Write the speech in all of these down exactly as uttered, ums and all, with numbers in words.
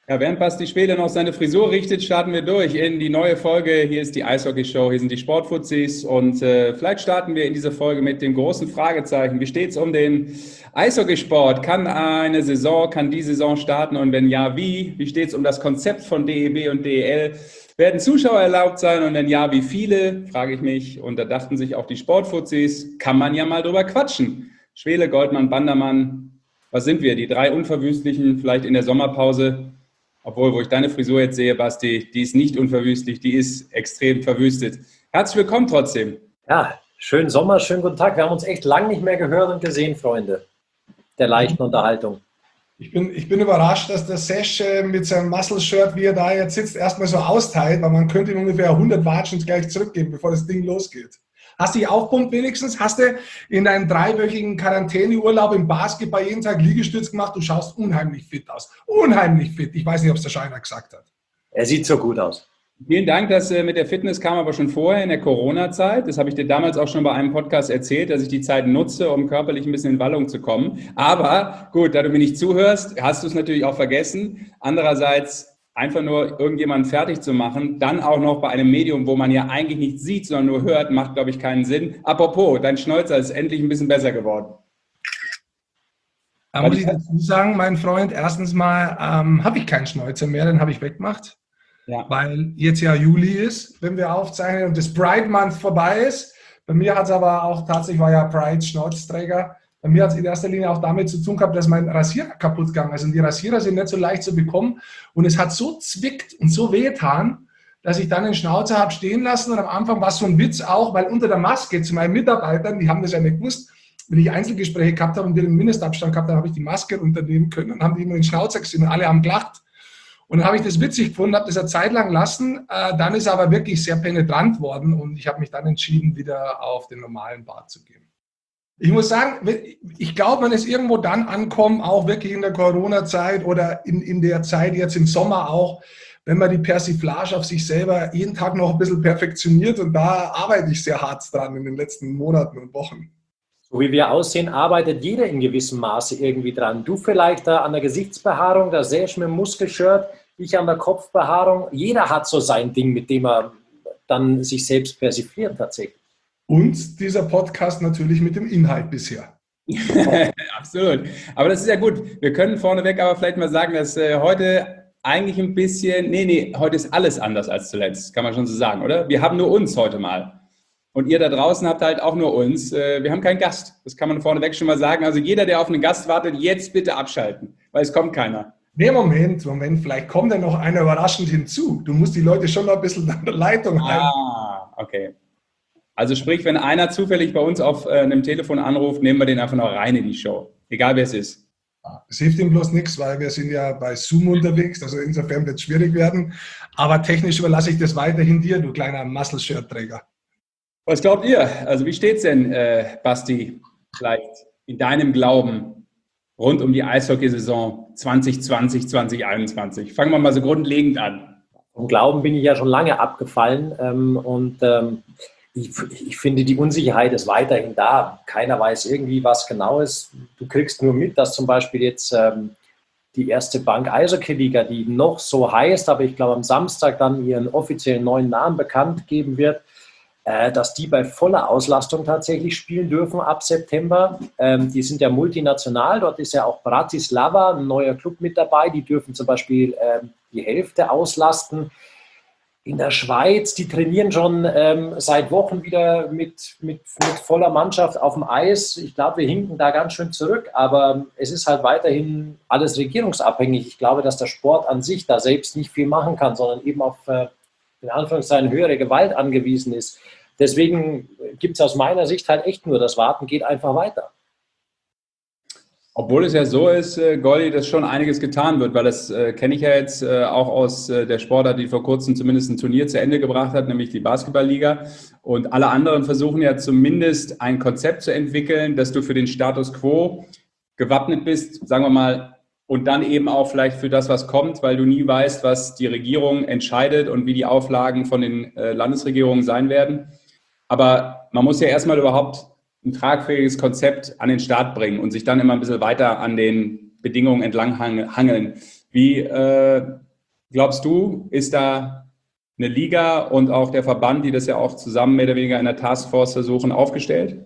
Ja, während Basti Schwede noch seine Frisur richtet, starten wir durch in die neue Folge. Hier ist die Eishockey-Show, hier sind die Sportfuzis und äh, vielleicht starten wir in dieser Folge mit dem großen Fragezeichen. Wie steht es um den Eishockeysport? Kann eine Saison, kann die Saison starten und wenn ja, wie? Wie steht es um das Konzept von D E B und D E L? Werden Zuschauer erlaubt sein und wenn ja, wie viele? Frage ich mich. Und da dachten sich auch die Sportfuzis, kann man ja mal drüber quatschen. Schwele, Goldmann, Bandermann, was sind wir? Die drei Unverwüstlichen, vielleicht in der Sommerpause. Obwohl, wo ich deine Frisur jetzt sehe, Basti, die ist nicht unverwüstlich, die ist extrem verwüstet. Herzlich willkommen trotzdem. Ja, schönen Sommer, schönen guten Tag. Wir haben uns echt lange nicht mehr gehört und gesehen, Freunde der leichten Unterhaltung. Ich bin, ich bin überrascht, dass der Sesh mit seinem Muscle-Shirt, wie er da jetzt sitzt, erstmal so austeilt, weil man könnte ihm ungefähr hundert Watschen gleich zurückgeben, bevor das Ding losgeht. Hast du dich aufpumpt wenigstens? Hast du in deinem dreiwöchigen Quarantäneurlaub im Basketball jeden Tag Liegestütz gemacht? Du schaust unheimlich fit aus. Unheimlich fit. Ich weiß nicht, ob es der Scheiner gesagt hat. Er sieht so gut aus. Vielen Dank, dass äh, mit der Fitness kam aber schon vorher in der Corona-Zeit. Das habe ich dir damals auch schon bei einem Podcast erzählt, dass ich die Zeit nutze, um körperlich ein bisschen in Wallung zu kommen. Aber gut, da du mir nicht zuhörst, hast du es natürlich auch vergessen. Andererseits einfach nur irgendjemanden fertig zu machen, dann auch noch bei einem Medium, wo man ja eigentlich nichts sieht, sondern nur hört, macht, glaube ich, keinen Sinn. Apropos, dein Schnäuzer ist endlich ein bisschen besser geworden. Da muss ich dazu sagen, mein Freund, erstens mal ähm, habe ich keinen Schnäuzer mehr, den habe ich weggemacht. Ja. Weil jetzt ja Juli ist, wenn wir aufzeichnen und das Pride Month vorbei ist. Bei mir hat es aber auch tatsächlich, war ja Pride Schnauzträger, bei mir hat es in erster Linie auch damit zu tun gehabt, dass mein Rasierer kaputt gegangen ist. Und die Rasierer sind nicht so leicht zu bekommen. Und es hat so zwickt und so wehgetan, dass ich dann den Schnauzer habe stehen lassen. Und am Anfang war es so ein Witz auch, weil unter der Maske zu meinen Mitarbeitern, die haben das ja nicht gewusst, wenn ich Einzelgespräche gehabt habe und wir den Mindestabstand gehabt haben, habe ich die Maske unternehmen können. Und haben die immer den Schnauzer gesehen und alle haben gelacht. Und dann habe ich das witzig gefunden, habe das eine Zeit lang lassen. Äh, dann ist er aber wirklich sehr penetrant worden und ich habe mich dann entschieden, wieder auf den normalen Bart zu gehen. Ich muss sagen, ich glaube, man ist irgendwo dann ankommen, auch wirklich in der Corona-Zeit oder in, in der Zeit jetzt im Sommer auch, wenn man die Persiflage auf sich selber jeden Tag noch ein bisschen perfektioniert und da arbeite ich sehr hart dran in den letzten Monaten und Wochen. So wie wir aussehen, arbeitet jeder in gewissem Maße irgendwie dran. Du vielleicht da an der Gesichtsbehaarung, da sehe ich mit dem Muskelshirt, ich an der Kopfbehaarung. Jeder hat so sein Ding, mit dem er dann sich selbst persifliert tatsächlich. Und dieser Podcast natürlich mit dem Inhalt bisher. Absolut. Aber das ist ja gut. Wir können vorneweg aber vielleicht mal sagen, dass äh, heute eigentlich ein bisschen, nee, nee, heute ist alles anders als zuletzt, kann man schon so sagen, oder? Wir haben nur uns heute mal. Und ihr da draußen habt halt auch nur uns. Äh, wir haben keinen Gast. Das kann man vorneweg schon mal sagen. Also jeder, der auf einen Gast wartet, jetzt bitte abschalten, weil es kommt keiner. Nee, Moment, Moment, vielleicht kommt ja noch einer überraschend hinzu. Du musst die Leute schon noch ein bisschen an der Leitung halten. Ah, okay. Also sprich, wenn einer zufällig bei uns auf äh, einem Telefon anruft, nehmen wir den einfach noch rein in die Show. Egal, wer es ist. Es hilft ihm bloß nichts, weil wir sind ja bei Zoom unterwegs. Also insofern wird es schwierig werden. Aber technisch überlasse ich das weiterhin dir, du kleiner Muscle-Shirt-Träger. Was glaubt ihr? Also wie steht es denn, äh, Basti, vielleicht in deinem Glauben rund um die Eishockeysaison zwanzig zwanzig, zwanzig einundzwanzig? Fangen wir mal so grundlegend an. Vom Glauben bin ich ja schon lange abgefallen ähm, und ähm, Ich, ich finde, die Unsicherheit ist weiterhin da. Keiner weiß irgendwie, was genau ist. Du kriegst nur mit, dass zum Beispiel jetzt ähm, die erste Bank Eishockey-Liga, die noch so heißt, aber ich glaube am Samstag dann ihren offiziellen neuen Namen bekannt geben wird, äh, dass die bei voller Auslastung tatsächlich spielen dürfen ab September. Ähm, die sind ja multinational. Dort ist ja auch Bratislava, ein neuer Club mit dabei. Die dürfen zum Beispiel ähm, die Hälfte auslasten. In der Schweiz, die trainieren schon ähm, seit Wochen wieder mit, mit, mit voller Mannschaft auf dem Eis. Ich glaube, wir hinken da ganz schön zurück, aber es ist halt weiterhin alles regierungsabhängig. Ich glaube, dass der Sport an sich da selbst nicht viel machen kann, sondern eben auf, äh, in Anführungszeichen, höhere Gewalt angewiesen ist. Deswegen gibt es aus meiner Sicht halt echt nur, das Warten geht einfach weiter. Obwohl es ja so ist, äh, Goldi, dass schon einiges getan wird, weil das äh, kenne ich ja jetzt äh, auch aus äh, der Sportart, die vor kurzem zumindest ein Turnier zu Ende gebracht hat, nämlich die Basketballliga. Und alle anderen versuchen ja zumindest ein Konzept zu entwickeln, dass du für den Status quo gewappnet bist, sagen wir mal, und dann eben auch vielleicht für das, was kommt, weil du nie weißt, was die Regierung entscheidet und wie die Auflagen von den äh, Landesregierungen sein werden. Aber man muss ja erstmal überhaupt ein tragfähiges Konzept an den Start bringen und sich dann immer ein bisschen weiter an den Bedingungen entlang hangeln. Wie äh, glaubst du, ist da eine Liga und auch der Verband, die das ja auch zusammen mehr oder weniger in der Taskforce versuchen, aufgestellt?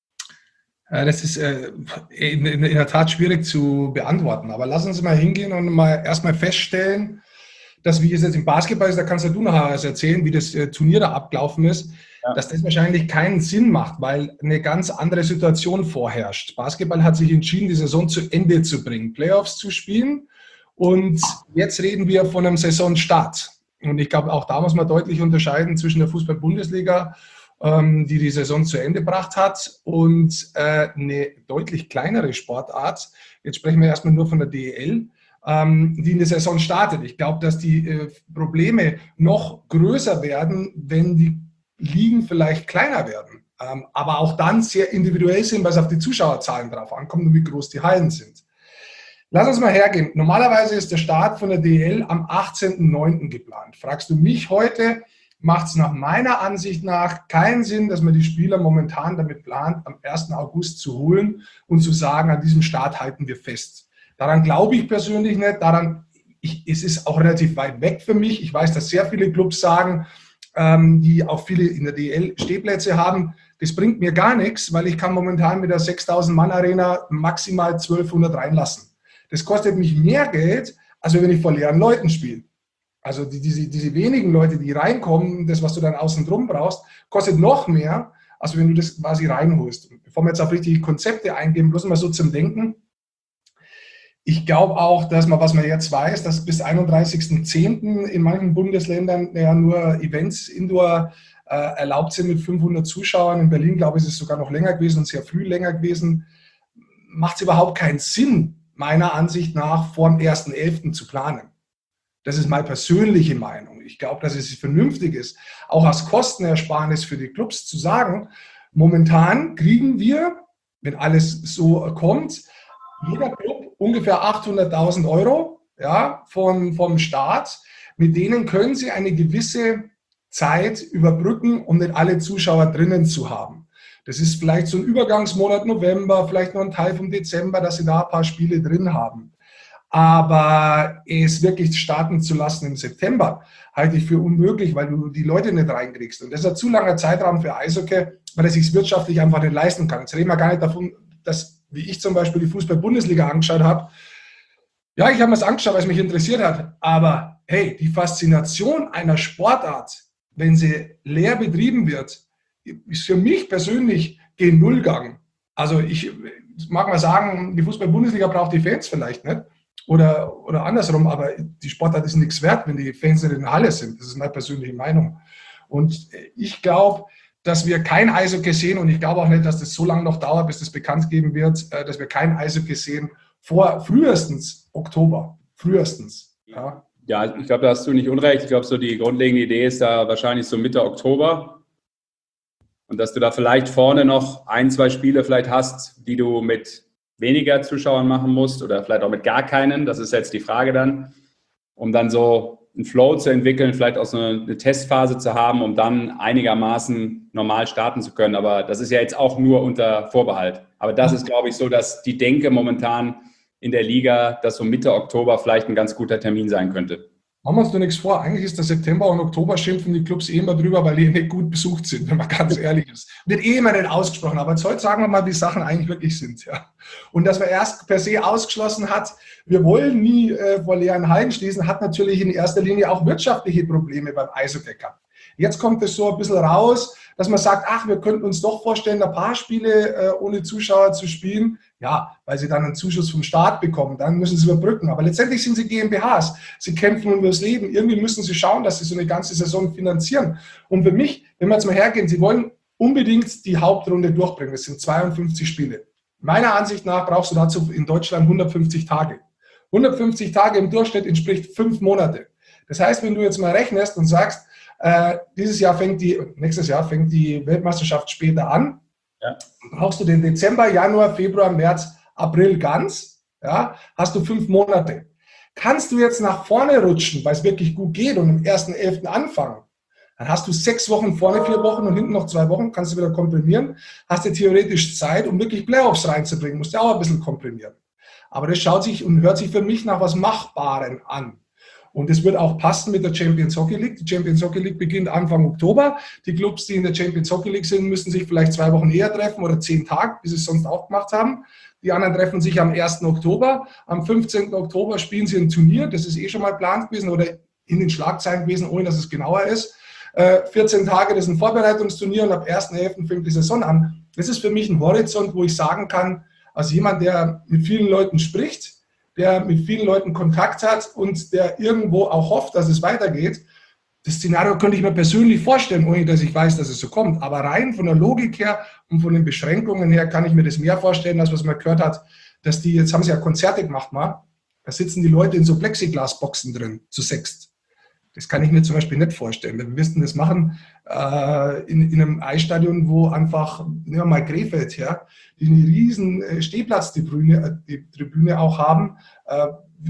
Das ist in der Tat schwierig zu beantworten. Aber lass uns mal hingehen und mal erstmal feststellen, dass, wie es jetzt im Basketball ist, da kannst du nachher erzählen, wie das Turnier da abgelaufen ist, ja. Dass das wahrscheinlich keinen Sinn macht, weil eine ganz andere Situation vorherrscht. Basketball hat sich entschieden, die Saison zu Ende zu bringen, Playoffs zu spielen. Und jetzt reden wir von einem Saisonstart. Und ich glaube, auch da muss man deutlich unterscheiden zwischen der Fußball-Bundesliga, ähm, die die Saison zu Ende gebracht hat, und äh, eine deutlich kleinere Sportart. Jetzt sprechen wir erstmal nur von der D E L, ähm, die in der Saison startet. Ich glaube, dass die äh, Probleme noch größer werden, wenn die Ligen vielleicht kleiner werden. Ähm, aber auch dann sehr individuell sind, weil es auf die Zuschauerzahlen drauf ankommt und wie groß die Hallen sind. Lass uns mal hergehen. Normalerweise ist der Start von der D E L am achtzehnten neunten geplant. Fragst du mich heute, macht es nach meiner Ansicht nach keinen Sinn, dass man die Spieler momentan damit plant, am ersten August zu holen und zu sagen, an diesem Start halten wir fest. Daran glaube ich persönlich nicht. Daran, ich, es ist auch relativ weit weg für mich. Ich weiß, dass sehr viele Clubs sagen, ähm, die auch viele in der D E L Stehplätze haben, das bringt mir gar nichts, weil ich kann momentan mit der sechstausend Mann Arena maximal zwölfhundert reinlassen. Das kostet mich mehr Geld, als wenn ich vor leeren Leuten spiele. Also die, diese, diese wenigen Leute, die reinkommen, das, was du dann außen drum brauchst, kostet noch mehr, als wenn du das quasi reinholst. Bevor wir jetzt auf richtige Konzepte eingehen, bloß mal so zum Denken. Ich glaube auch, dass man, was man jetzt weiß, dass bis einunddreißigsten zehnten in manchen Bundesländern ja nur Events indoor äh, erlaubt sind mit fünfhundert Zuschauern. In Berlin, glaube ich, ist es sogar noch länger gewesen und sehr früh länger gewesen. Macht es überhaupt keinen Sinn, meiner Ansicht nach, vor dem ersten elften zu planen. Das ist meine persönliche Meinung. Ich glaube, dass es vernünftig ist, auch als Kostenersparnis für die Clubs zu sagen, momentan kriegen wir, wenn alles so kommt, jeder Club ungefähr achthunderttausend Euro, ja, von, vom Staat. Mit denen können sie eine gewisse Zeit überbrücken, um nicht alle Zuschauer drinnen zu haben. Das ist vielleicht so ein Übergangsmonat November, vielleicht noch ein Teil vom Dezember, dass sie da ein paar Spiele drin haben. Aber es wirklich starten zu lassen im September, halte ich für unmöglich, weil du die Leute nicht reinkriegst. Und das ist ein zu langer Zeitraum für Eishockey, weil es sich wirtschaftlich einfach nicht leisten kann. Jetzt reden wir gar nicht davon, dass, wie ich zum Beispiel die Fußball-Bundesliga angeschaut habe. Ja, ich habe mir das angeschaut, weil es mich interessiert hat. Aber hey, die Faszination einer Sportart, wenn sie leer betrieben wird, ist für mich persönlich gen Nullgang. Also ich mag mal sagen, die Fußball-Bundesliga braucht die Fans vielleicht nicht. Oder, oder andersrum, aber die Sportart ist nichts wert, wenn die Fans nicht in der Halle sind. Das ist meine persönliche Meinung. Und ich glaube, dass wir kein Eishockey sehen, und ich glaube auch nicht, dass das so lange noch dauert, bis das bekannt geben wird, dass wir kein Eishockey sehen vor frühestens Oktober. Frühestens. Ja, ja, ich glaube, da hast du nicht unrecht. Ich glaube, so die grundlegende Idee ist da wahrscheinlich so Mitte Oktober. Und dass du da vielleicht vorne noch ein, zwei Spiele vielleicht hast, die du mit weniger Zuschauern machen musst oder vielleicht auch mit gar keinen. Das ist jetzt die Frage dann, um dann so einen Flow zu entwickeln, vielleicht auch so eine, eine Testphase zu haben, um dann einigermaßen normal starten zu können. Aber das ist ja jetzt auch nur unter Vorbehalt. Aber das ist, glaube ich, so, dass die Denke momentan in der Liga, dass so Mitte Oktober vielleicht ein ganz guter Termin sein könnte. Machen wir uns doch nichts vor. Eigentlich ist der September und Oktober, schimpfen die Clubs eh immer drüber, weil die nicht gut besucht sind, wenn man ganz ehrlich ist. Wird eh immer nicht ausgesprochen. Aber jetzt heute sagen wir mal, wie Sachen eigentlich wirklich sind. Ja. Und dass man erst per se ausgeschlossen hat, wir wollen nie äh, vor leeren Hallen schließen, hat natürlich in erster Linie auch wirtschaftliche Probleme beim Eishockey gehabt. Jetzt kommt es so ein bisschen raus, dass man sagt, ach, wir könnten uns doch vorstellen, ein paar Spiele äh, ohne Zuschauer zu spielen. Ja, weil sie dann einen Zuschuss vom Staat bekommen. Dann müssen sie überbrücken. Aber letztendlich sind sie GmbHs. Sie kämpfen um das Leben. Irgendwie müssen sie schauen, dass sie so eine ganze Saison finanzieren. Und für mich, wenn wir jetzt mal hergehen, sie wollen unbedingt die Hauptrunde durchbringen. Das sind zweiundfünfzig Spiele. Meiner Ansicht nach brauchst du dazu in Deutschland hundertfünfzig Tage. hundertfünfzig Tage im Durchschnitt entspricht fünf Monate. Das heißt, wenn du jetzt mal rechnest und sagst, äh, dieses Jahr fängt die, nächstes Jahr fängt die Weltmeisterschaft später an, ja. Brauchst du den Dezember, Januar, Februar, März, April ganz, ja, hast du fünf Monate. Kannst du jetzt nach vorne rutschen, weil es wirklich gut geht und im ersten elften anfangen, dann hast du sechs Wochen vorne, vier Wochen und hinten noch zwei Wochen, kannst du wieder komprimieren, hast du theoretisch Zeit, um wirklich Playoffs reinzubringen, musst du auch ein bisschen komprimieren. Aber das schaut sich und hört sich für mich nach was Machbarem an. Und es wird auch passen mit der Champions Hockey League. Die Champions Hockey League beginnt Anfang Oktober. Die Clubs, die in der Champions Hockey League sind, müssen sich vielleicht zwei Wochen eher treffen oder zehn Tage, wie sie es sonst auch gemacht haben. Die anderen treffen sich am ersten Oktober. Am fünfzehnten Oktober spielen sie ein Turnier. Das ist eh schon mal geplant gewesen oder in den Schlagzeilen gewesen, ohne dass es genauer ist. vierzehn Tage, das ist ein Vorbereitungsturnier und ab ersten elften fängt die Saison an. Das ist für mich ein Horizont, wo ich sagen kann, als jemand, der mit vielen Leuten spricht, der mit vielen Leuten Kontakt hat und der irgendwo auch hofft, dass es weitergeht. Das Szenario könnte ich mir persönlich vorstellen, ohne dass ich weiß, dass es so kommt. Aber rein von der Logik her und von den Beschränkungen her kann ich mir das mehr vorstellen, als was man gehört hat, dass die, jetzt haben sie ja Konzerte gemacht, mal. Da sitzen die Leute in so Plexiglasboxen drin, zu sechst. Das kann ich mir zum Beispiel nicht vorstellen. Wir müssten das machen äh, in, in einem Eisstadion, wo einfach, nehmen wir mal Krefeld her, die eine riesen Stehplatztribüne die Tribüne auch haben. Äh,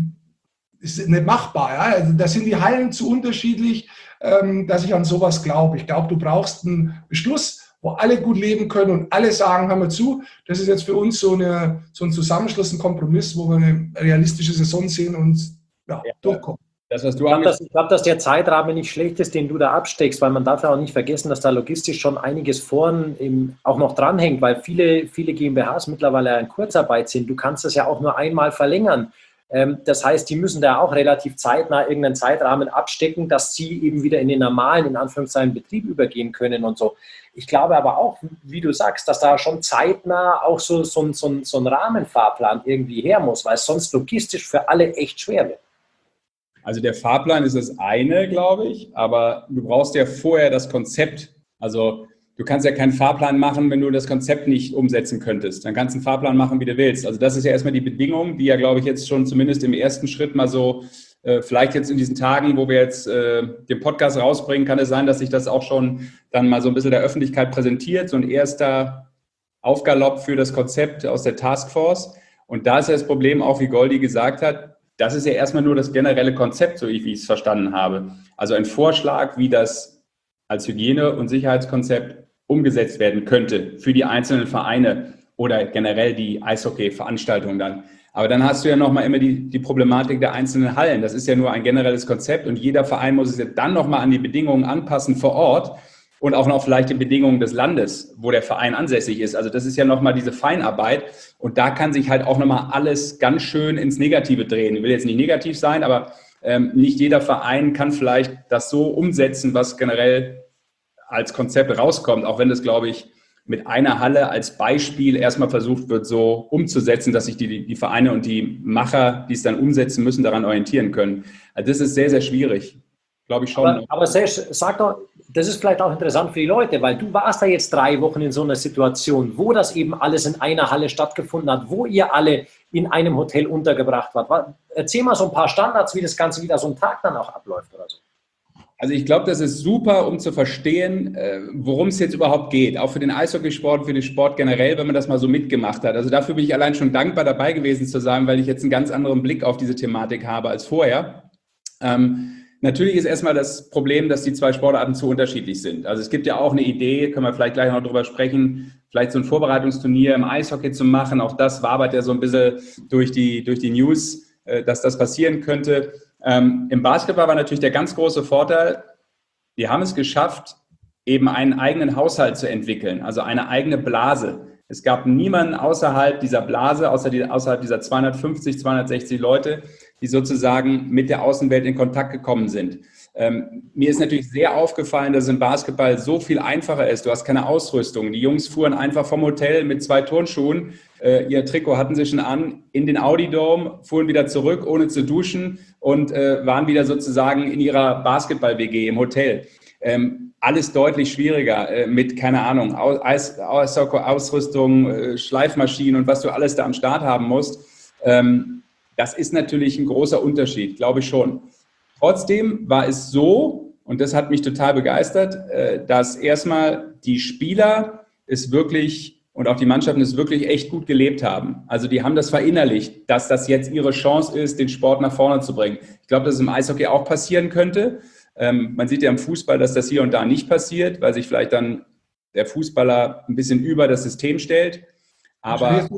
ist nicht machbar. Ja? Also da sind die Hallen zu unterschiedlich, ähm, dass ich an sowas glaube. Ich glaube, du brauchst einen Beschluss, wo alle gut leben können und alle sagen, hör mal zu, das ist jetzt für uns so, eine, so ein Zusammenschluss, ein Kompromiss, wo wir eine realistische Saison sehen und ja, ja. durchkommen. Das, was du ich glaube, dass, glaub, dass der Zeitrahmen nicht schlecht ist, den du da absteckst, weil man darf ja auch nicht vergessen, dass da logistisch schon einiges vorn im, auch noch dranhängt, weil viele, viele GmbHs mittlerweile in Kurzarbeit sind. Du kannst das ja auch nur einmal verlängern. Ähm, das heißt, die müssen da auch relativ zeitnah irgendeinen Zeitrahmen abstecken, dass sie eben wieder in den normalen, in Anführungszeichen, Betrieb übergehen können und so. Ich glaube aber auch, wie du sagst, dass da schon zeitnah auch so, so, so, so ein Rahmenfahrplan irgendwie her muss, weil es sonst logistisch für alle echt schwer wird. Also der Fahrplan ist das eine, glaube ich, aber du brauchst ja vorher das Konzept. Also du kannst ja keinen Fahrplan machen, wenn du das Konzept nicht umsetzen könntest. Dann kannst du einen Fahrplan machen, wie du willst. Also das ist ja erstmal die Bedingung, die ja, glaube ich, jetzt schon zumindest im ersten Schritt mal so, äh, vielleicht jetzt in diesen Tagen, wo wir jetzt äh, den Podcast rausbringen, kann es sein, dass sich das auch schon dann mal so ein bisschen der Öffentlichkeit präsentiert. So ein erster Aufgalopp für das Konzept aus der Taskforce. Und da ist ja das Problem, auch wie Goldi gesagt hat, das ist ja erstmal nur das generelle Konzept, so wie ich es verstanden habe. Also ein Vorschlag, wie das als Hygiene- und Sicherheitskonzept umgesetzt werden könnte für die einzelnen Vereine oder generell die Eishockey-Veranstaltungen dann. Aber dann hast du ja nochmal immer die, die Problematik der einzelnen Hallen. Das ist ja nur ein generelles Konzept und jeder Verein muss es ja dann nochmal an die Bedingungen anpassen vor Ort und auch noch vielleicht die Bedingungen des Landes, wo der Verein ansässig ist. Also das ist ja nochmal diese Feinarbeit und da kann sich halt auch nochmal alles ganz schön ins Negative drehen. Ich will jetzt nicht negativ sein, aber ähm, nicht jeder Verein kann vielleicht das so umsetzen, was generell als Konzept rauskommt, auch wenn das, glaube ich, mit einer Halle als Beispiel erstmal versucht wird, so umzusetzen, dass sich die, die Vereine und die Macher, die es dann umsetzen müssen, daran orientieren können. Also das ist sehr, sehr schwierig. Glaube ich schon. Aber, aber Serge, sag doch, das ist vielleicht auch interessant für die Leute, weil du warst da jetzt drei Wochen in so einer Situation, wo das eben alles in einer Halle stattgefunden hat, wo ihr alle in einem Hotel untergebracht wart. Erzähl mal so ein paar Standards, wie das Ganze wieder so ein Tag dann auch abläuft oder so. Also ich glaube, das ist super, um zu verstehen, worum es jetzt überhaupt geht. Auch für den Eishockeysport, für den Sport generell, wenn man das mal so mitgemacht hat. Also dafür bin ich allein schon dankbar, dabei gewesen zu sein, weil ich jetzt einen ganz anderen Blick auf diese Thematik habe als vorher. Ähm, Natürlich ist erstmal das Problem, dass die zwei Sportarten zu unterschiedlich sind. Also es gibt ja auch eine Idee, können wir vielleicht gleich noch drüber sprechen, vielleicht so ein Vorbereitungsturnier im Eishockey zu machen. Auch das wabert ja so ein bisschen durch die, durch die News, dass das passieren könnte. Ähm, im Basketball war natürlich der ganz große Vorteil, die haben es geschafft, eben einen eigenen Haushalt zu entwickeln, also eine eigene Blase. Es gab niemanden außerhalb dieser Blase, außer die, außerhalb dieser zweihundertfünfzig, zweihundertsechzig Leute, die sozusagen mit der Außenwelt in Kontakt gekommen sind. Ähm, mir ist natürlich sehr aufgefallen, dass es im Basketball so viel einfacher ist. Du hast keine Ausrüstung. Die Jungs fuhren einfach vom Hotel mit zwei Turnschuhen. Äh, ihr Trikot hatten sie schon an, in den Audi Dome, fuhren wieder zurück, ohne zu duschen und äh, waren wieder sozusagen in ihrer Basketball-W G im Hotel. Ähm, alles deutlich schwieriger äh, mit, keine Ahnung, Eis, Ausrüstung, äh, Schleifmaschinen und was du alles da am Start haben musst. Ähm, das ist natürlich ein großer Unterschied, glaube ich schon. Trotzdem war es so, und das hat mich total begeistert, äh, dass erstmal die Spieler es wirklich und auch die Mannschaften es wirklich echt gut gelebt haben. Also die haben das verinnerlicht, dass das jetzt ihre Chance ist, den Sport nach vorne zu bringen. Ich glaube, dass es im Eishockey auch passieren könnte. Ähm, man sieht ja im Fußball, dass das hier und da nicht passiert, weil sich vielleicht dann der Fußballer ein bisschen über das System stellt. Aber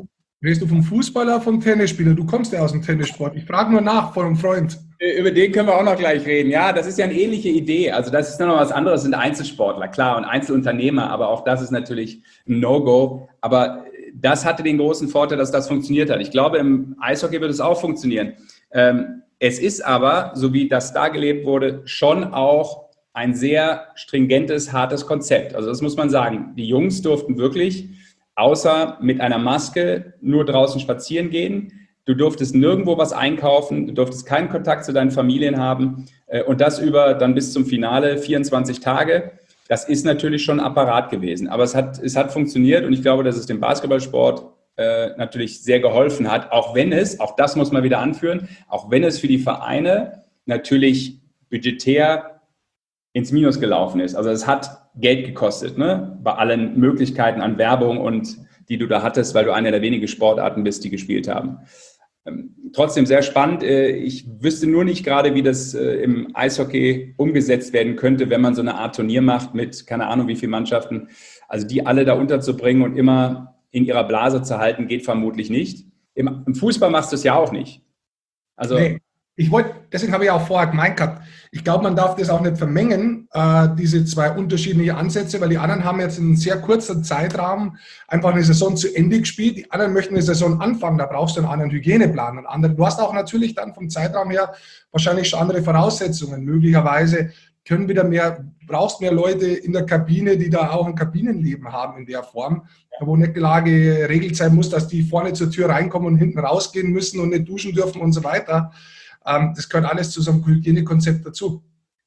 Redest du vom Fußballer, vom Tennisspieler? Du kommst ja aus dem Tennissport. Ich frage nur nach von einem Freund. Über den können wir auch noch gleich reden. Ja, das ist ja eine ähnliche Idee. Also das ist noch was anderes, sind Einzelsportler, klar, und Einzelunternehmer, aber auch das ist natürlich ein No-Go. Aber das hatte den großen Vorteil, dass das funktioniert hat. Ich glaube, im Eishockey wird es auch funktionieren. Es ist aber, so wie das da gelebt wurde, schon auch ein sehr stringentes, hartes Konzept. Also das muss man sagen. Die Jungs durften wirklich außer mit einer Maske nur draußen spazieren gehen. Du durftest nirgendwo was einkaufen, du durftest keinen Kontakt zu deinen Familien haben und das über dann bis zum Finale vierundzwanzig Tage. Das ist natürlich schon ein Apparat gewesen, aber es hat, es hat funktioniert und ich glaube, dass es dem Basketballsport äh, natürlich sehr geholfen hat, auch wenn es, auch das muss man wieder anführen, auch wenn es für die Vereine natürlich budgetär ins Minus gelaufen ist. Also es hat Geld gekostet, ne? Bei allen Möglichkeiten an Werbung und die du da hattest, weil du eine der wenigen Sportarten bist, die gespielt haben. Ähm, trotzdem sehr spannend. Äh, ich wüsste nur nicht gerade, wie das äh, im Eishockey umgesetzt werden könnte, wenn man so eine Art Turnier macht mit keine Ahnung wie vielen Mannschaften. Also die alle da unterzubringen und immer in ihrer Blase zu halten, geht vermutlich nicht. Im, im Fußball machst du es ja auch nicht. Also nee. Ich wollte, deswegen habe ich auch vorher gemeint gehabt, ich glaube, man darf das auch nicht vermengen, äh, diese zwei unterschiedliche Ansätze, weil die anderen haben jetzt in einem sehr kurzen Zeitrahmen einfach eine Saison zu Ende gespielt, die anderen möchten eine Saison anfangen, da brauchst du einen anderen Hygieneplan. Und andere, du hast auch natürlich dann vom Zeitraum her wahrscheinlich schon andere Voraussetzungen. Möglicherweise können wieder mehr, brauchst mehr Leute in der Kabine, die da auch ein Kabinenleben haben in der Form, wo nicht die Lage geregelt sein muss, dass die vorne zur Tür reinkommen und hinten rausgehen müssen und nicht duschen dürfen und so weiter. Das gehört alles zu so einem Hygienekonzept dazu.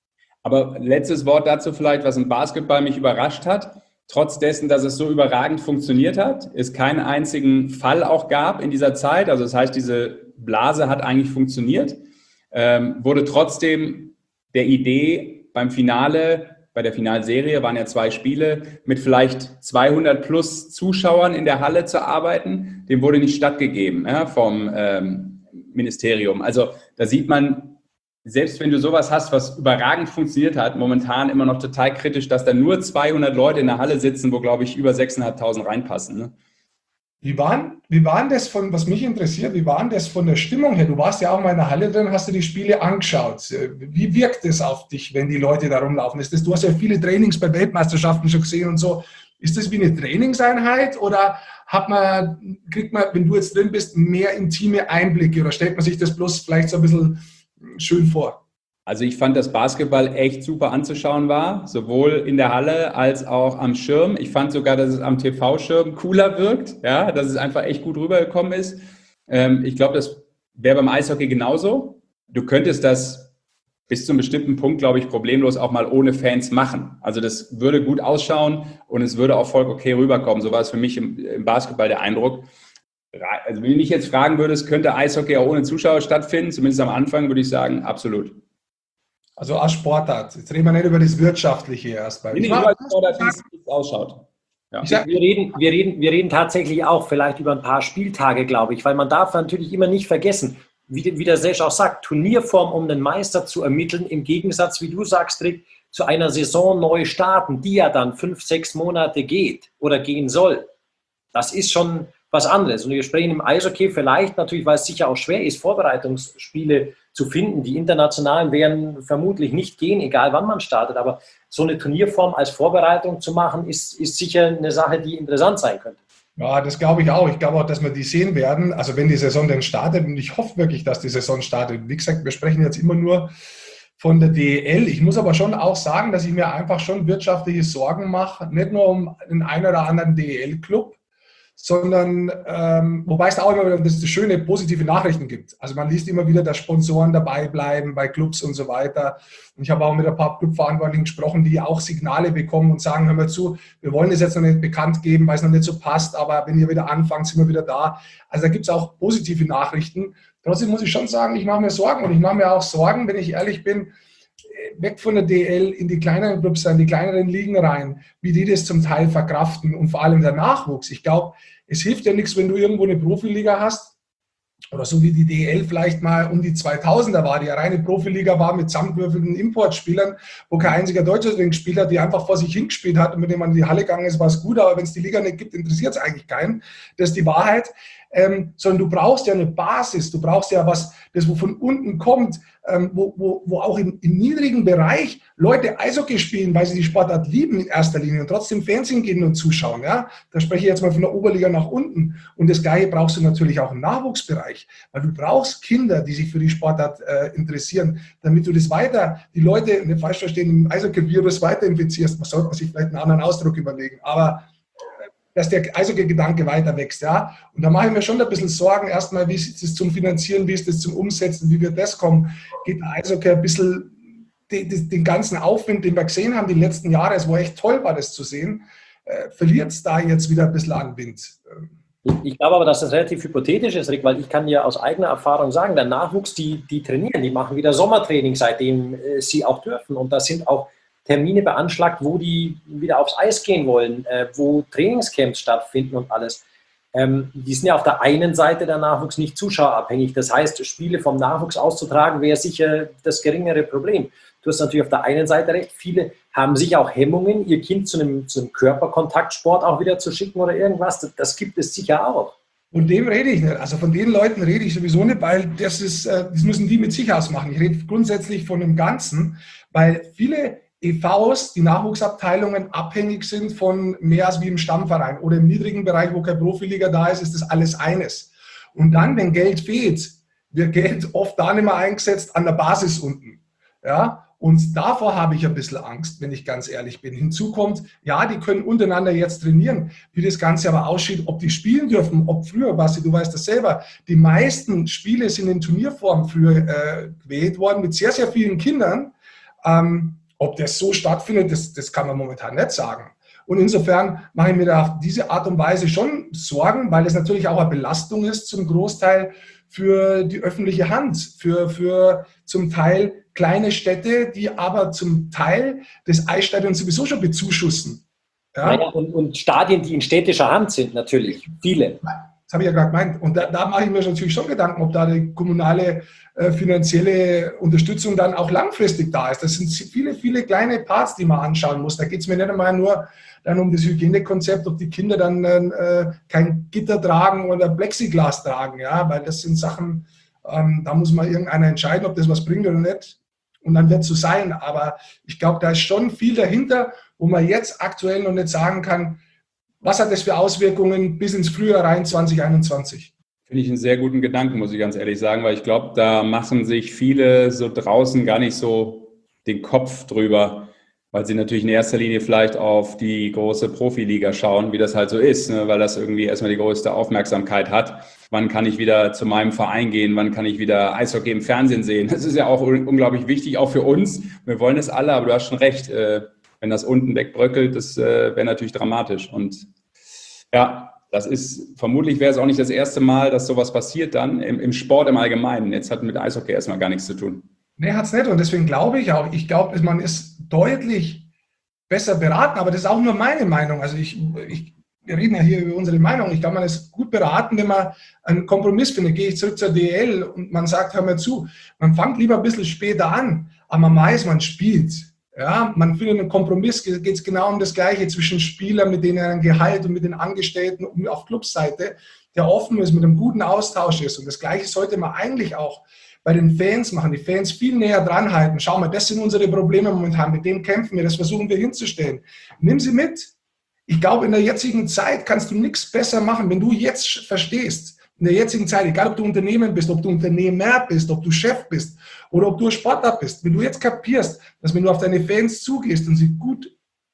Aber letztes Wort dazu vielleicht, was im Basketball mich überrascht hat. Trotz dessen, dass es so überragend funktioniert hat, es keinen einzigen Fall auch gab in dieser Zeit. Also das heißt, diese Blase hat eigentlich funktioniert. Ähm, wurde trotzdem der Idee beim Finale, bei der Finalserie waren ja zwei Spiele, mit vielleicht zweihundert plus Zuschauern in der Halle zu arbeiten, dem wurde nicht stattgegeben, ja, vom ähm, Ministerium. Also da sieht man, selbst wenn du sowas hast, was überragend funktioniert hat, momentan immer noch total kritisch, dass da nur zweihundert Leute in der Halle sitzen, wo, glaube ich, über sechstausendfünfhundert reinpassen. Ne? Wie waren, wie waren das von, was mich interessiert, wie waren das von der Stimmung her? Du warst ja auch mal in der Halle drin, hast du die Spiele angeschaut. Wie wirkt es auf dich, wenn die Leute da rumlaufen? Ist das, du hast ja viele Trainings bei Weltmeisterschaften schon gesehen und so. Ist das wie eine Trainingseinheit oder hat man, kriegt man, wenn du jetzt drin bist, mehr intime Einblicke oder stellt man sich das bloß vielleicht so ein bisschen schön vor? Also ich fand, dass Basketball echt super anzuschauen war, sowohl in der Halle als auch am Schirm. Ich fand sogar, dass es am T V-Schirm cooler wirkt, ja, dass es einfach echt gut rübergekommen ist. Ähm, ich glaube, das wäre beim Eishockey genauso. Du könntest das bis zu einem bestimmten Punkt, glaube ich, problemlos auch mal ohne Fans machen. Also das würde gut ausschauen und es würde auch voll okay rüberkommen. So war es für mich im, im Basketball der Eindruck. Also wenn du mich jetzt fragen würdest, könnte Eishockey auch ohne Zuschauer stattfinden, zumindest am Anfang, würde ich sagen, absolut. Also als Sportart. Jetzt reden wir nicht über das Wirtschaftliche erst. Nee, nee, nur als Sportart, wie es ausschaut. Ja. Wir, reden, wir, reden, wir reden tatsächlich auch vielleicht über ein paar Spieltage, glaube ich, weil man darf natürlich immer nicht vergessen, wie, wie der Sesh auch sagt, Turnierform, um den Meister zu ermitteln, im Gegensatz, wie du sagst, Rick, zu einer Saison neu starten, die ja dann fünf, sechs Monate geht oder gehen soll. Das ist schon was anderes. Und wir sprechen im Eishockey vielleicht natürlich, weil es sicher auch schwer ist, Vorbereitungsspiele zu finden. Die internationalen werden vermutlich nicht gehen, egal wann man startet. Aber so eine Turnierform als Vorbereitung zu machen, ist, ist sicher eine Sache, die interessant sein könnte. Ja, das glaube ich auch. Ich glaube auch, dass wir die sehen werden. Also wenn die Saison dann startet, und ich hoffe wirklich, dass die Saison startet. Wie gesagt, wir sprechen jetzt immer nur von der D E L. Ich muss aber schon auch sagen, dass ich mir einfach schon wirtschaftliche Sorgen mache, nicht nur um den einen oder anderen D E L-Club, sondern, ähm, wobei es da auch immer wieder das schöne, positive Nachrichten gibt. Also man liest immer wieder, dass Sponsoren dabei bleiben bei Clubs und so weiter. Und ich habe auch mit ein paar Clubverantwortlichen gesprochen, die auch Signale bekommen und sagen, hör mal zu, wir wollen das jetzt noch nicht bekannt geben, weil es noch nicht so passt, aber wenn ihr wieder anfangt, sind wir wieder da. Also da gibt es auch positive Nachrichten. Trotzdem muss ich schon sagen, ich mache mir Sorgen und ich mache mir auch Sorgen, wenn ich ehrlich bin, weg von der D L in die kleineren Clubs, in die kleineren Ligen rein, wie die das zum Teil verkraften und vor allem der Nachwuchs. Ich glaube, es hilft ja nichts, wenn du irgendwo eine Profiliga hast oder so wie die D L vielleicht mal um die zweitausender war, die eine reine Profiliga war mit zusammengewürfelten Importspielern, wo kein einziger Deutscher drin gespielt hat, die einfach vor sich hingespielt hat und mit dem man in die Halle gegangen ist, war es gut, aber wenn es die Liga nicht gibt, interessiert es eigentlich keinen. Das ist die Wahrheit. ähm, sondern du brauchst ja eine Basis, du brauchst ja was, das wo von unten kommt, ähm, wo, wo, wo auch im, im niedrigen Bereich Leute Eishockey spielen, weil sie die Sportart lieben in erster Linie und trotzdem Fernsehen gehen und zuschauen. Ja? Da spreche ich jetzt mal von der Oberliga nach unten. Und das Gleiche brauchst du natürlich auch im Nachwuchsbereich, weil du brauchst Kinder, die sich für die Sportart äh, interessieren, damit du das weiter, die Leute, nicht falsch verstehen, im Eishockey-Virus weiter infizierst. Man sollte man sich vielleicht einen anderen Ausdruck überlegen, aber dass der Eishockey-Gedanke weiter wächst. Ja? Und da mache ich mir schon ein bisschen Sorgen, erstmal, wie ist es zum Finanzieren, wie ist es zum Umsetzen, wie wird das kommen? Geht der Eishockey ein bisschen den, den ganzen Aufwind, den wir gesehen haben die letzten Jahre, es war echt toll, war das zu sehen, äh, verliert es da jetzt wieder ein bisschen an Wind? Ich glaube aber, dass das relativ hypothetisch ist, Rick, weil ich kann ja aus eigener Erfahrung sagen, der Nachwuchs, die, die trainieren, die machen wieder Sommertraining, seitdem äh, sie auch dürfen. Und da sind auch Termine beanschlagt, wo die wieder aufs Eis gehen wollen, äh, wo Trainingscamps stattfinden und alles. Ähm, die sind ja auf der einen Seite der Nachwuchs nicht zuschauerabhängig. Das heißt, Spiele vom Nachwuchs auszutragen, wäre sicher das geringere Problem. Du hast natürlich auf der einen Seite recht, viele haben sicher auch Hemmungen, ihr Kind zu einem, zu einem Körperkontaktsport auch wieder zu schicken oder irgendwas. Das, das gibt es sicher auch. Von dem rede ich nicht. Also von den Leuten rede ich sowieso nicht, weil das ist, das müssen die mit sich ausmachen. Ich rede grundsätzlich von dem Ganzen, weil viele E Vs, die Nachwuchsabteilungen, abhängig sind von mehr als wie im Stammverein oder im niedrigen Bereich, wo keine Profiliga da ist, ist das alles eines. Und dann, wenn Geld fehlt, wird Geld oft da nicht mehr eingesetzt an der Basis unten. Ja? Und davor habe ich ein bisschen Angst, wenn ich ganz ehrlich bin. Hinzu kommt, ja, die können untereinander jetzt trainieren, wie das Ganze aber aussieht, ob die spielen dürfen, ob früher, Basti, du weißt das selber, die meisten Spiele sind in Turnierform früher äh, gewählt worden mit sehr, sehr vielen Kindern. Ähm, Ob das so stattfindet, das, das kann man momentan nicht sagen. Und insofern mache ich mir da auf diese Art und Weise schon Sorgen, weil es natürlich auch eine Belastung ist zum Großteil für die öffentliche Hand, für, für zum Teil kleine Städte, die aber zum Teil das Eisstadion sowieso schon bezuschussen. Ja? Ja, und, und Stadien, die in städtischer Hand sind, natürlich, viele. Das habe ich ja gerade gemeint. Und da, da mache ich mir natürlich schon Gedanken, ob da die kommunale äh, finanzielle Unterstützung dann auch langfristig da ist. Das sind viele, viele kleine Parts, die man anschauen muss. Da geht es mir nicht einmal nur dann um das Hygienekonzept, ob die Kinder dann äh, kein Gitter tragen oder Plexiglas tragen. Ja? Weil das sind Sachen, ähm, da muss mal irgendeiner entscheiden, ob das was bringt oder nicht. Und dann wird es so sein. Aber ich glaube, da ist schon viel dahinter, wo man jetzt aktuell noch nicht sagen kann, was hat das für Auswirkungen bis ins Frühjahr rein zwanzig einundzwanzig? Finde ich einen sehr guten Gedanken, muss ich ganz ehrlich sagen, weil ich glaube, da machen sich viele so draußen gar nicht so den Kopf drüber, weil sie natürlich in erster Linie vielleicht auf die große Profiliga schauen, wie das halt so ist, ne? Weil das irgendwie erstmal die größte Aufmerksamkeit hat. Wann kann ich wieder zu meinem Verein gehen? Wann kann ich wieder Eishockey im Fernsehen sehen? Das ist ja auch unglaublich wichtig, auch für uns. Wir wollen es alle, aber du hast schon recht. Wenn das unten wegbröckelt, das äh, wäre natürlich dramatisch. Und ja, das ist, vermutlich wäre es auch nicht das erste Mal, dass sowas passiert dann im, im Sport im Allgemeinen. Jetzt hat mit Eishockey erstmal gar nichts zu tun. Nee, hat es nicht. Und deswegen glaube ich auch, ich glaube, man ist deutlich besser beraten, aber das ist auch nur meine Meinung. Also ich, ich wir reden ja hier über unsere Meinung. Ich glaube, man ist gut beraten, wenn man einen Kompromiss findet. Gehe ich zurück zur D L und man sagt, hör mal zu, man fängt lieber ein bisschen später an, aber man weiß, man spielt. Ja, man findet einen Kompromiss, geht es genau um das Gleiche zwischen Spielern, mit denen ein Gehalt und mit den Angestellten und auf Clubseite, der offen ist, mit einem guten Austausch ist. Und das Gleiche sollte man eigentlich auch bei den Fans machen, die Fans viel näher dran halten. Schau mal, das sind unsere Probleme momentan, mit denen kämpfen wir, das versuchen wir hinzustellen. Nimm sie mit. Ich glaube, in der jetzigen Zeit kannst du nichts besser machen, wenn du jetzt verstehst, in der jetzigen Zeit, egal ob du Unternehmen bist, ob du Unternehmer bist, ob du Chef bist oder ob du Sportler bist, wenn du jetzt kapierst, dass wenn du auf deine Fans zugehst und sie gut,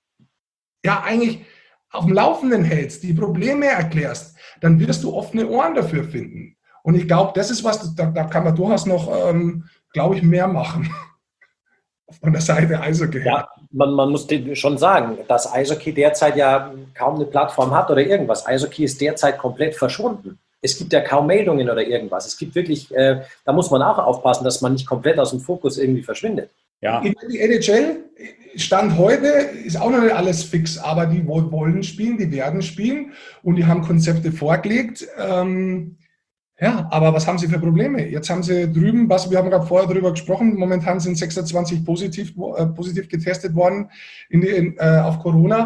ja eigentlich auf dem Laufenden hältst, die Probleme erklärst, dann wirst du offene Ohren dafür finden. Und ich glaube, das ist was, da, da kann man durchaus noch, ähm, glaube ich, mehr machen. Von der Seite Eishockey. Ja, man, man muss schon sagen, dass Eishockey derzeit ja kaum eine Plattform hat oder irgendwas. Eishockey ist derzeit komplett verschwunden. Es gibt ja kaum Meldungen oder irgendwas. Es gibt wirklich, äh, da muss man auch aufpassen, dass man nicht komplett aus dem Fokus irgendwie verschwindet. Ja. In die N H L, Stand heute, ist auch noch nicht alles fix, aber die wollen spielen, die werden spielen und die haben Konzepte vorgelegt. Ähm, ja, aber was haben sie für Probleme? Jetzt haben sie drüben, was wir haben gerade vorher darüber gesprochen, momentan sind sechsundzwanzig positiv, äh, positiv getestet worden in die, in, äh, auf Corona.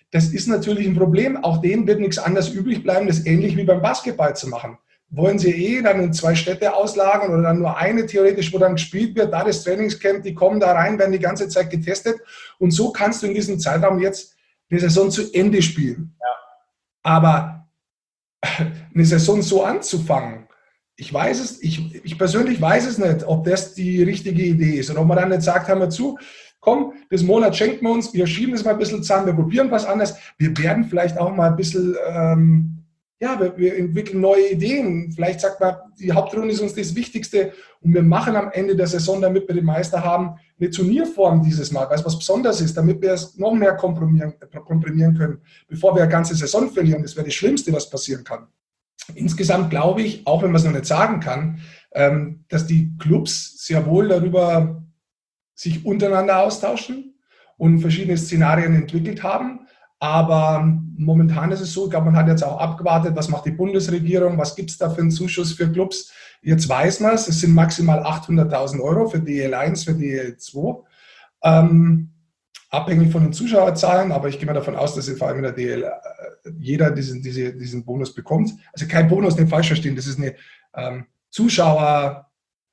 das ist natürlich ein Problem. Auch denen wird nichts anderes übrig bleiben, das ähnlich wie beim Basketball zu machen. Wollen sie eh dann in zwei Städte auslagern oder dann nur eine theoretisch, wo dann gespielt wird, da das Trainingscamp, die kommen da rein, werden die ganze Zeit getestet und so kannst du in diesem Zeitraum jetzt eine Saison zu Ende spielen. Ja. Aber eine Saison so anzufangen, ich weiß es, ich, ich persönlich weiß es nicht, ob das die richtige Idee ist und ob man dann nicht sagt, hör mal zu, komm, das Monat schenkt man uns, wir schieben es mal ein bisschen zusammen, wir probieren was anderes, wir werden vielleicht auch mal ein bisschen... Ähm, Ja, wir, wir entwickeln neue Ideen. Vielleicht sagt man, die Hauptrunde ist uns das Wichtigste und wir machen am Ende der Saison, damit wir den Meister haben, eine Turnierform dieses Mal, weil es was Besonderes ist, damit wir es noch mehr komprimieren, komprimieren können, bevor wir eine ganze Saison verlieren. Das wäre das Schlimmste, was passieren kann. Insgesamt glaube ich, auch wenn man es noch nicht sagen kann, dass die Clubs sehr wohl darüber sich untereinander austauschen und verschiedene Szenarien entwickelt haben. Aber momentan ist es so, ich glaube, man hat jetzt auch abgewartet, was macht die Bundesregierung, was gibt es da für einen Zuschuss für Clubs. Jetzt weiß man es, es sind maximal achthunderttausend Euro für D L eins, für D L zwei, ähm, abhängig von den Zuschauerzahlen, aber ich gehe mal davon aus, dass vor allem in der D L äh, jeder diesen, diese, diesen Bonus bekommt. Also kein Bonus, nicht falsch verstehen, das ist eine ähm, Zuschauer,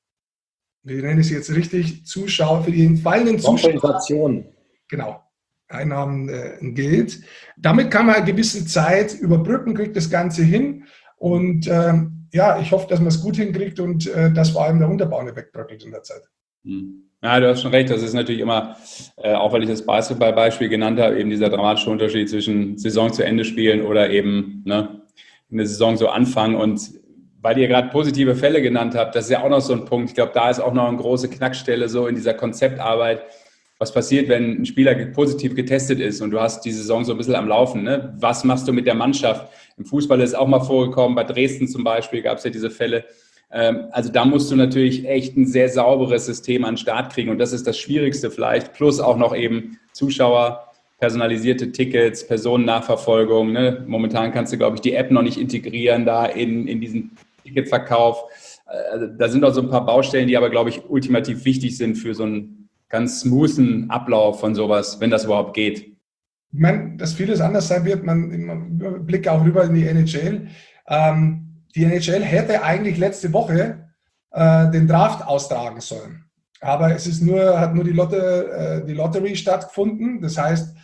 wie nenne ich sie jetzt richtig, Zuschauer, für die fallenden Zuschauer. Kompensation. Genau. Einnahmen äh, gilt. Damit kann man eine gewisse Zeit überbrücken, kriegt das Ganze hin und ähm, ja, ich hoffe, dass man es gut hinkriegt und äh, dass vor allem der Unterbau nicht wegbröckelt in der Zeit. Ja, du hast schon recht, das ist natürlich immer, äh, auch weil ich das Basketball-Beispiel genannt habe, eben dieser dramatische Unterschied zwischen Saison zu Ende spielen oder eben ne, eine Saison so anfangen und weil ihr gerade positive Fälle genannt habt, das ist ja auch noch so ein Punkt, ich glaube, da ist auch noch eine große Knackstelle so in dieser Konzeptarbeit. Was passiert, wenn ein Spieler positiv getestet ist und du hast die Saison so ein bisschen am Laufen? Ne? Was machst du mit der Mannschaft? Im Fußball ist es auch mal vorgekommen, bei Dresden zum Beispiel gab es ja diese Fälle. Ähm, also da musst du natürlich echt ein sehr sauberes System an den Start kriegen und das ist das Schwierigste vielleicht. Plus auch noch eben Zuschauer, personalisierte Tickets, Personennachverfolgung. Ne? Momentan kannst du, glaube ich, die App noch nicht integrieren da in, in diesen Ticketverkauf. Also da sind auch so ein paar Baustellen, die aber, glaube ich, ultimativ wichtig sind für so ein ganz smoothen Ablauf von sowas, wenn das überhaupt geht. Ich meine, dass vieles anders sein wird, man blickt auch rüber in die N H L. Ähm, die N H L hätte eigentlich letzte Woche äh, den Draft austragen sollen. Aber es ist nur, hat nur die, Lotte, äh, die Lottery stattgefunden. Das heißt,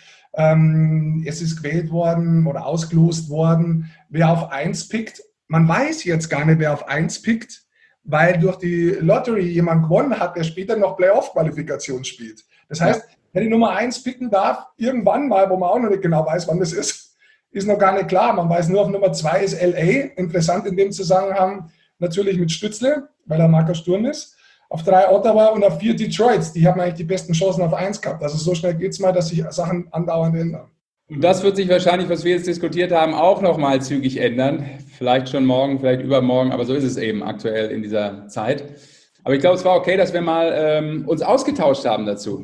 ähm, es ist gewählt worden oder ausgelost worden, wer auf eins pickt. Man weiß jetzt gar nicht, wer auf eins pickt, weil durch die Lottery jemand gewonnen hat, der später noch Playoff-Qualifikation spielt. Das heißt, wer die Nummer eins picken darf, irgendwann mal, wo man auch noch nicht genau weiß, wann das ist, ist noch gar nicht klar. Man weiß nur, auf Nummer zwei ist L A. Interessant in dem Zusammenhang natürlich mit Stützle, weil er Markus Sturm ist. Auf drei Ottawa und auf vier Detroit. Die haben eigentlich die besten Chancen auf eins gehabt. Also so schnell geht es mal, dass sich Sachen andauernd ändern. Und das wird sich wahrscheinlich, was wir jetzt diskutiert haben, auch nochmal zügig ändern. Vielleicht schon morgen, vielleicht übermorgen, aber so ist es eben aktuell in dieser Zeit. Aber ich glaube, es war okay, dass wir mal ähm, uns ausgetauscht haben dazu.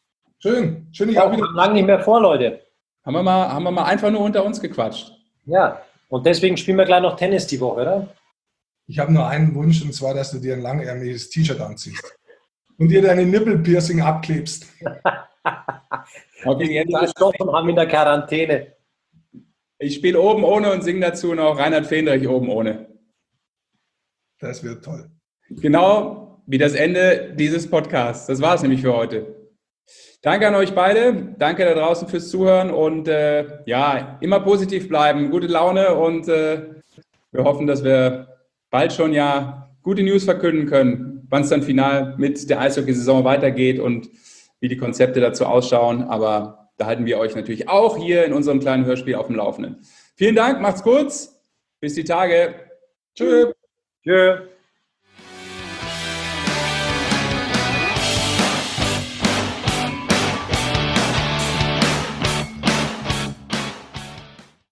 Schön. Schön, ich ja, auch wieder. Lange nicht mehr vor, Leute. Haben wir, mal, haben wir mal einfach nur unter uns gequatscht. Ja, und deswegen spielen wir gleich noch Tennis die Woche, oder? Ich habe nur einen Wunsch, und zwar, dass du dir ein langärmeliges T-Shirt anziehst und dir deine Nippelpiercing abklebst. Okay, jetzt gestochen haben in der Quarantäne. Ich spiele oben ohne und singe dazu noch Reinhard Fendrich oben ohne. Das wird toll. Genau wie das Ende dieses Podcasts. Das war es nämlich für heute. Danke an euch beide. Danke da draußen fürs Zuhören und äh, ja, immer positiv bleiben, gute Laune und äh, wir hoffen, dass wir bald schon ja gute News verkünden können, wann es dann final mit der Eishockey-Saison weitergeht und wie die Konzepte dazu ausschauen. Aber da halten wir euch natürlich auch hier in unserem kleinen Hörspiel auf dem Laufenden. Vielen Dank, macht's kurz. Bis die Tage. Tschö. Tschö.